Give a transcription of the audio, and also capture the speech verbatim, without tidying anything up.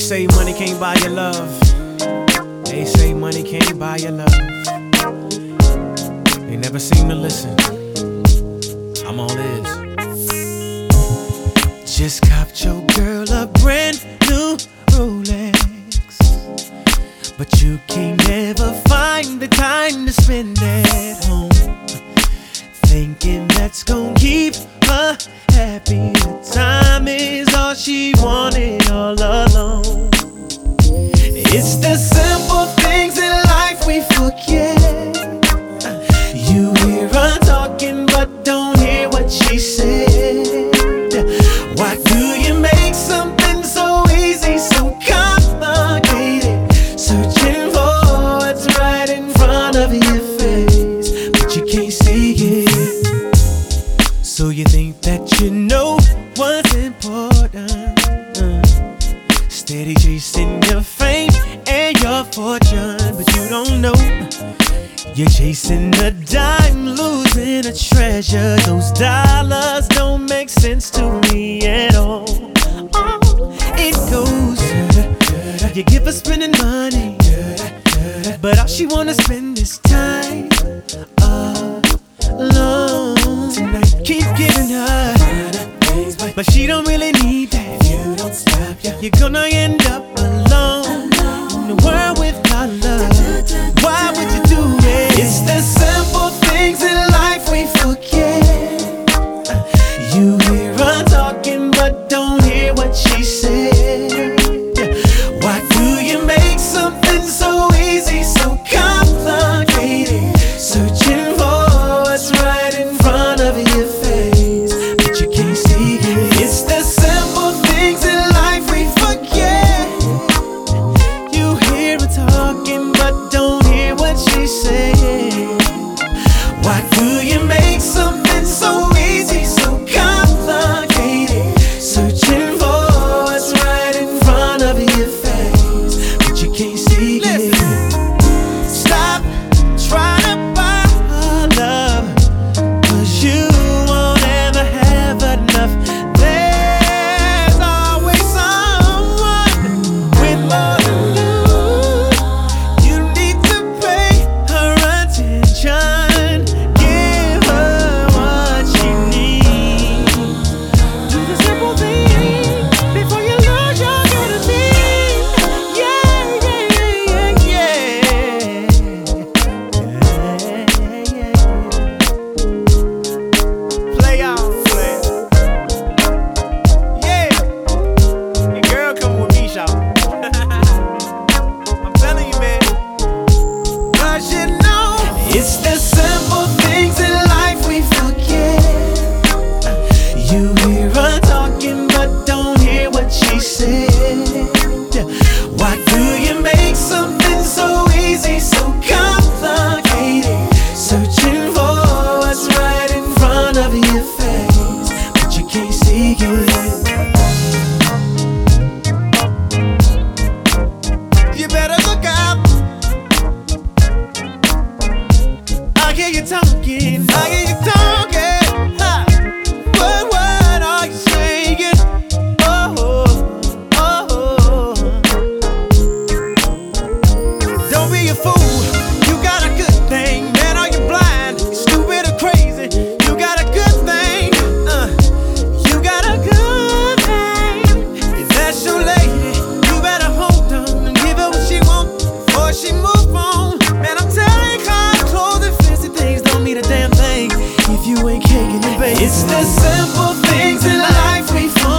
say money can't buy your love. They say money can't buy your love. They never seem to listen. I'm all ears. Just copped your girl a brand new Rolex, but you can't never find the time to spend at home, thinking that's gonna keep her happy. The time is all she wanted all along. It's the simple things in life we forget. You hear her talking but don't hear what she said. Why do you make something so easy so complicated? Searching for what's right in front of your face, but you can't see it. So you think that you know what's important, uh, steady chasing your fame and your fortune, but you don't know you're chasing a dime, losing a treasure. Those dollars don't make sense to me at all. Oh, it goes, you give her spending money, but all she wanna spend is time alone. Tonight keep giving her, but she don't really need that. If you don't stop, you're gonna end up alone in the world without love. Why would you do it? It's the simple things in life we forget. You hear her talking but don't hear what she said. Why do you make something so easy so complicated? Searching for what's right in front of your face, but you can't see it. It's the simple things in life we forget. You hear her talking but don't hear what she said. Why do you make something so easy so complicated? Searching for what's right in front of your face, but you can't see it. Stop trying to buy her love, 'cause you won't ever have enough. There's always someone with more than you. You need to pay her attention, give her what she needs. Do the simple thing before you lose your dignity. Yeah, yeah, yeah, yeah, yeah. Play on, play. Yeah, your girl come with me, shout. I'm telling you, man. 'Cause you know it's the simple things in life we forget. You hear her talking but don't hear what she said. Why do you make something so easy so complicated? Searching for what's right in front of your face, but you can't see it. You better look out. I hear you talking, I hear you talking. Ha. What, what are you saying? Oh, oh, oh. Don't be a fool, you got a good thing. Man, are you blind, stupid or crazy? You got a good thing, uh, you got a good thing. If that's your lady, you better hold on and give her what she wants before she move on. Man, I'm telling you, cars, clothes, and fancy things don't mean a damn thing if you ain't caking it, baby. It's the simple things in life we find.